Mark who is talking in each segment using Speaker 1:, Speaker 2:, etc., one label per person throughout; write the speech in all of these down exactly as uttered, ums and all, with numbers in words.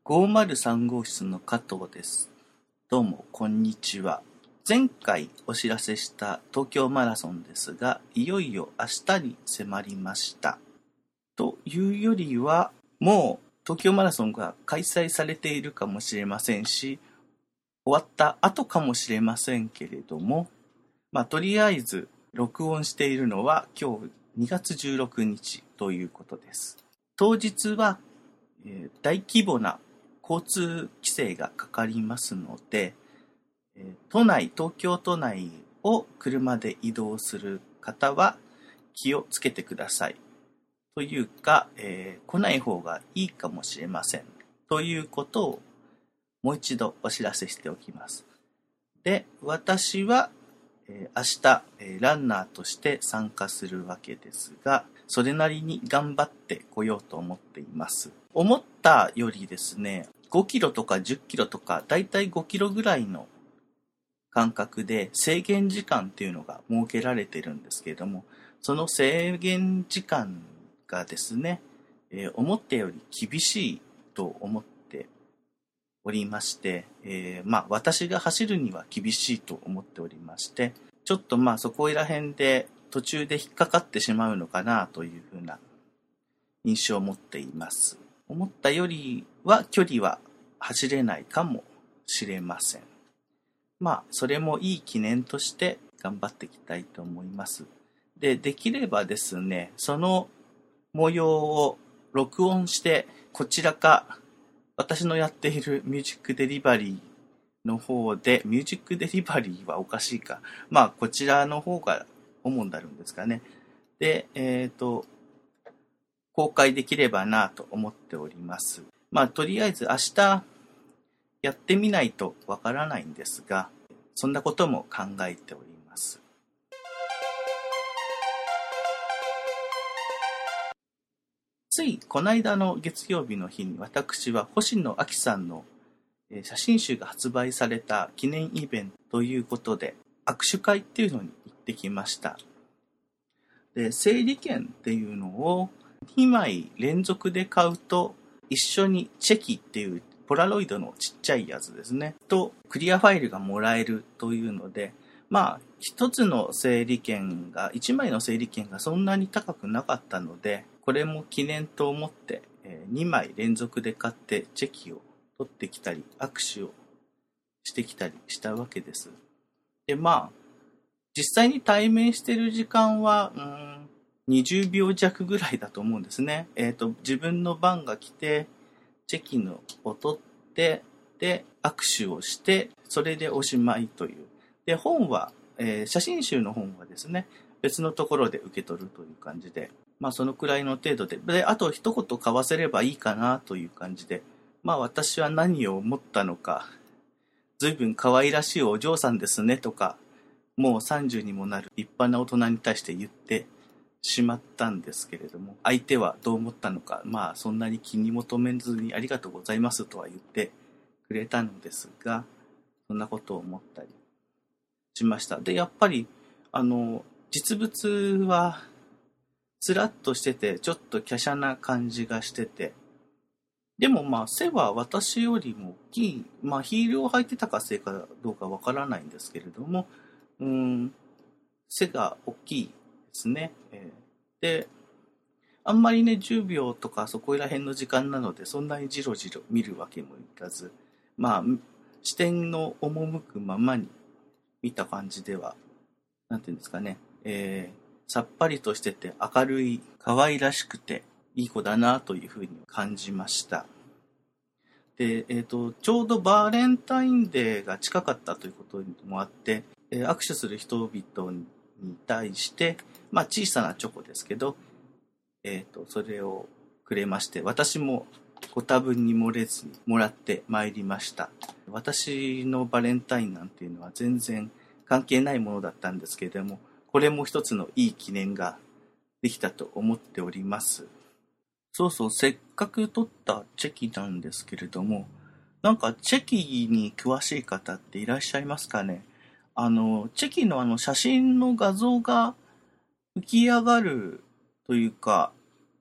Speaker 1: ごまるさん号室の加藤です。どうも、こんにちは。前回お知らせした東京マラソンですが、いよいよ明日に迫りました。というよりは、もう東京マラソンが開催されているかもしれませんし、終わった後かもしれませんけれども、まあ、とりあえず録音しているのは今日にがつじゅうろくにちということです。当日は、えー、大規模な交通規制がかかりますので、都内、東京都内を車で移動する方は気をつけてください。というか、えー、来ない方がいいかもしれません。ということをもう一度お知らせしておきます。で、私は、えー、明日、えー、ランナーとして参加するわけですが、それなりに頑張ってこようと思っています。思ったよりですね、ごキロとかじゅっキロとか、だいたいごキロぐらいの間隔で制限時間っていうのが設けられてるんですけれども、その制限時間がですね、えー、思ったより厳しいと思っておりまして、えー、まあ私が走るには厳しいと思っておりまして、ちょっとまあそこら辺で途中で引っかかってしまうのかなというふうな印象を持っています。思ったよりは距離は走れないかもしれません。まあそれもいい記念として頑張っていきたいと思います。で、できればですね、その模様を録音してこちらか私のやっているミュージックデリバリーの方で、ミュージックデリバリーはおかしいか。まあこちらの方が主になるんですかね。で、えっと、公開できればなと思っております。まあとりあえず明日やってみないとわからないんですが、そんなことも考えております。ついこの間の月曜日の日に私は星野亜紀さんの写真集が発売された記念イベントということで握手会っていうのに行ってきました。で、整理券っていうのをにまい連続で買うと一緒にチェキっていうポラロイドのちっちゃいやつですねとクリアファイルがもらえるというので、まあ一つの整理券がいちまいの整理券がそんなに高くなかったので、これも記念と思ってにまい連続で買ってチェキを取ってきたり握手をしてきたりしたわけです。で、まあ実際に対面してる時間はうーんにじゅうびょうじゃくぐらいだと思うんですね。えっと自分の番が来てチェキのを取ってで握手をしてそれでおしまいという。で本は、えー、写真集の本はですね別のところで受け取るという感じで、まあそのくらいの程度で、であと一言交わせればいいかなという感じで、まあ私は何を思ったのか、ずいぶん可愛らしいお嬢さんですねとか、もうさんじゅうにもなる立派な大人に対して言ってしまったんですけれども、相手はどう思ったのか、まあそんなに気に求めずにありがとうございますとは言ってくれたのですが、そんなことを思ったりしました。で、やっぱりあの実物はつらっとしててちょっと華奢な感じがしてて、でもまあ背は私よりも大きい、まあヒールを履いてたかせいかどうかわからないんですけれども、うーん背が大きいですね。えー、で、あんまりねじゅうびょうとかそこら辺の時間なのでそんなにじろじろ見るわけもいかず、まあ視点の赴くままに見た感じでは、なんていうんですかね、えー、さっぱりとしてて明るい可愛らしくていい子だなというふうに感じました。で、えーと、ちょうどバレンタインデーが近かったということもあって、えー、握手する人々に対して、まあ小さなチョコですけど、えーと、それをくれまして、私もご多分に漏れずにもらってまいりました。私のバレンタインなんていうのは全然関係ないものだったんですけれども、これも一つのいい記念ができたと思っております。そうそう、せっかく撮ったチェキなんですけれども、なんかチェキに詳しい方っていらっしゃいますかね。あの、チェキのあの写真の画像が浮き上がるというか、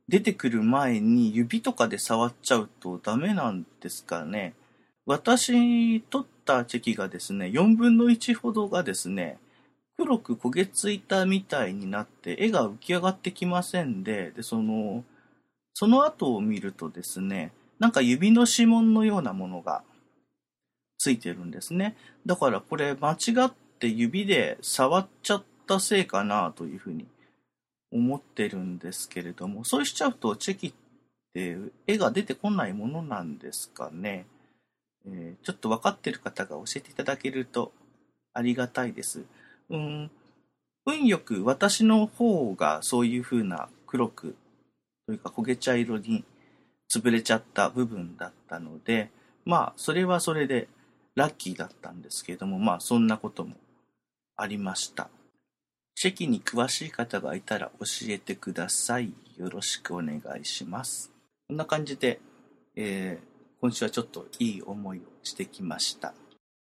Speaker 1: 出てくる前に指とかで触っちゃうとダメなんですかね。私撮ったチェキがですね、よんぶんのいちほどがですね、黒く焦げついたみたいになって絵が浮き上がってきませんで、で、その、その後を見るとですね、なんか指の指紋のようなものがついてるんですね。だからこれ間違って指で触っちゃったせいかなというふうに思ってるんですけれども、そうしちゃうとチェキって絵が出てこないものなんですかね。えー、ちょっと分かってる方が教えていただけるとありがたいです。うん、運よく私の方がそういうふうな黒くというか焦げ茶色に潰れちゃった部分だったので、まあそれはそれでラッキーだったんですけれども、まあそんなこともありました。チェキに詳しい方がいたら教えてください。よろしくお願いします。こんな感じで、えー、今週はちょっといい思いをしてきました。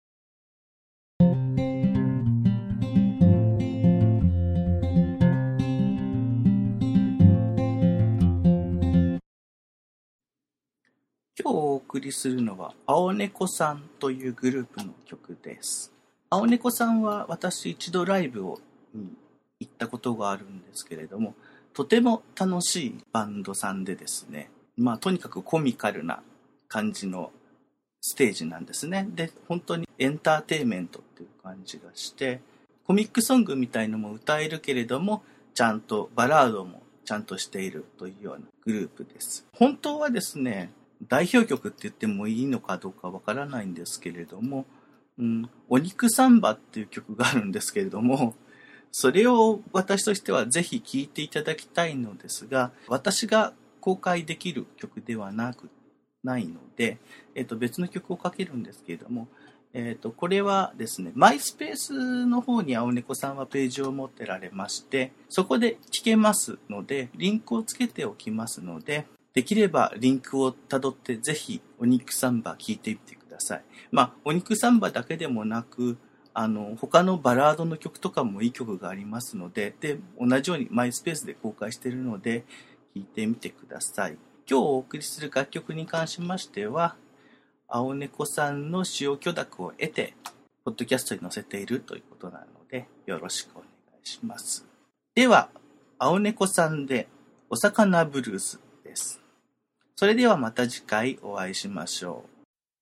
Speaker 1: 今日お送りするのは青猫さんというグループの曲です。青猫さんは私一度ライブを行ったことがあるんですけれども、とても楽しいバンドさんでですね、まあとにかくコミカルな感じのステージなんですね。で、本当にエンターテインメントっていう感じがして、コミックソングみたいのも歌えるけれども、ちゃんとバラードもちゃんとしているというようなグループです。本当はですね、代表曲って言ってもいいのかどうかわからないんですけれども、うん、お肉サンバっていう曲があるんですけれども、それを私としてはぜひ聴いていただきたいのですが、私が公開できる曲ではなくないので、えっと、別の曲をかけるんですけれども、えっと、これはですね、マイスペースの方に青猫さんはページを持ってられまして、そこで聴けますので、リンクをつけておきますので、できればリンクをたどってぜひお肉サンバ聴いてみてください。まあ、お肉サンバだけでもなく、あの、他のバラードの曲とかもいい曲がありますので、で、同じようにマイスペースで公開しているので、聴いてみてください。今日お送りする楽曲に関しましては、青猫さんの使用許諾を得て、ポッドキャストに載せているということなので、よろしくお願いします。では、青猫さんでお魚ブルースです。それではまた次回お会いしましょう。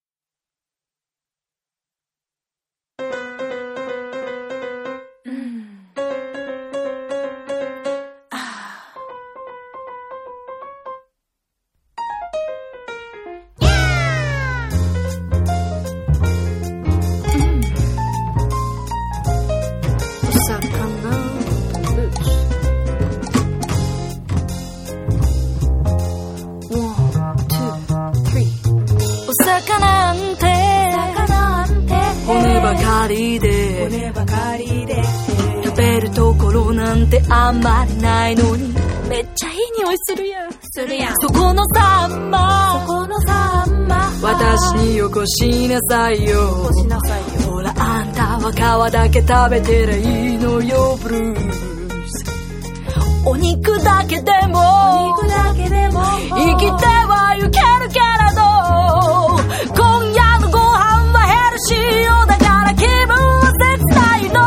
Speaker 2: 骨ばかりで食べるところなんてあんまりないのにめっちゃいい匂いするやんするやん。そこのサンマそこのサンマ私によこしなさいよよしなさいよ。ほらあんたは皮だけ食べてりゃいいのよブルース。お肉だけでもお肉だけでも生きてはいけるけれど、今夜のご飯はヘルシーよだから気分は切ないの。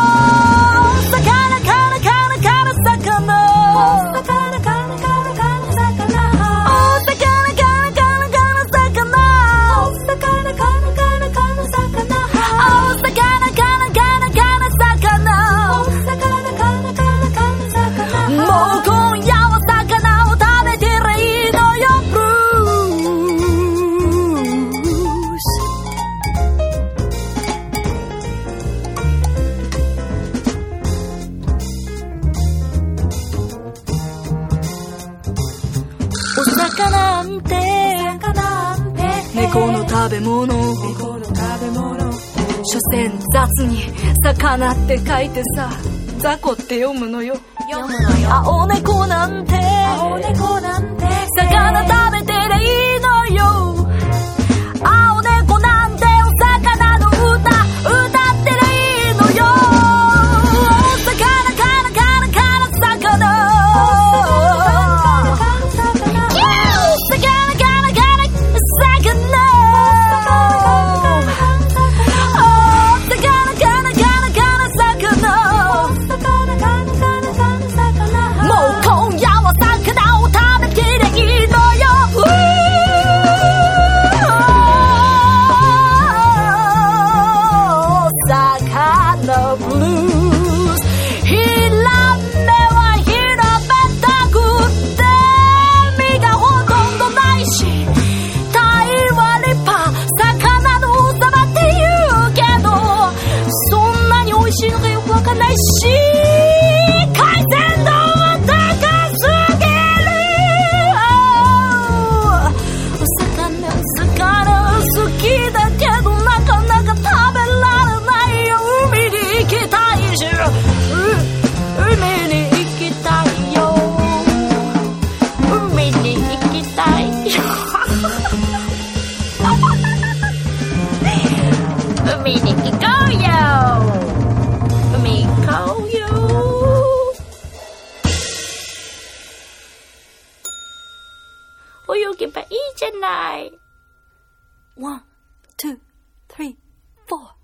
Speaker 2: 魚カラカラカラ魚お魚カラカラカラ魚お魚カラカラカラ魚お魚カラカラカラ魚お魚カラカラカラ魚お魚カラカラカラ魚。もう今夜は魚を食べてりゃいいのよブルース。お魚なんて猫の食べ物猫の食べ物所詮雑に魚って書いてさ雑魚って読むのよ読むのよ。青猫なんて青猫なんて魚食べてりゃいいのよ。青猫なんてお魚の歌歌ってりゃいいのよ。お魚カラカラカラ魚お魚カラカラカラ海に行こうよ。海行こうよ。泳げばいいじゃない。ワン、ツー、スリー、フォー。